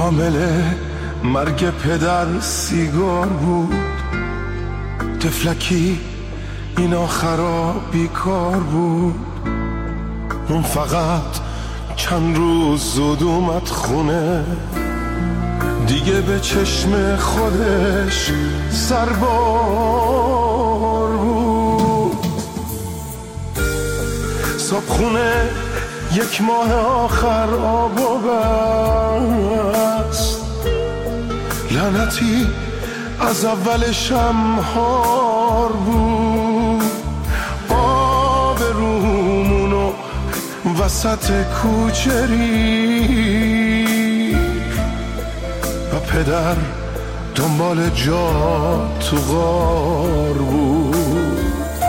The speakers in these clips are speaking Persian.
عامل مرگ پدر سیگار بود، تفلکی این آخرا بیکار بود. اون فقط چند روز زود اومد خونه، دیگه به چشم خودش سربار بود. صبحونه یک ماه آخر آب و بست، لعنتی از اولش هم هار بود. آب رومونو وسط کوچه ریخت و پدر دنبال جا تو غار بود.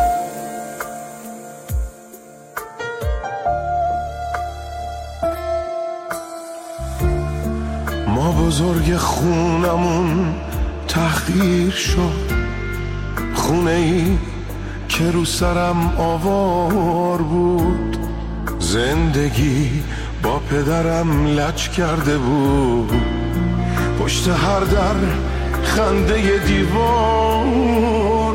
ما بزرگ خونمون تحقیر شد، خونه ای که رو سرم آوار بود. زندگی با پدرم لج کرده بود، پشت هر در خنده دیوار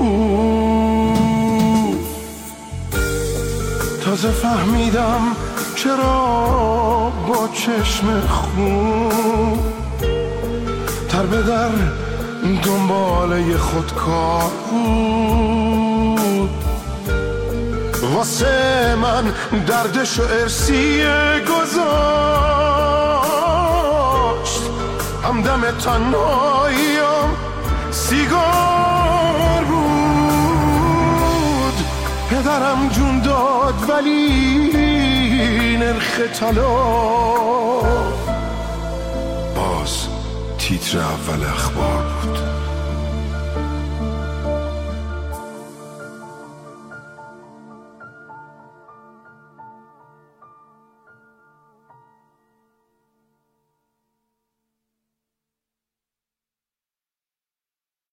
بود. تازه فهمیدم چرا با چشم خون در به در دنباله خودکار بود. واسه من دردشو ارسیه گذاشت، همدم تنهاییم سیگار بود. پدرم جون داد ولی نرخ طلا باز تیتر اول اخبار بود.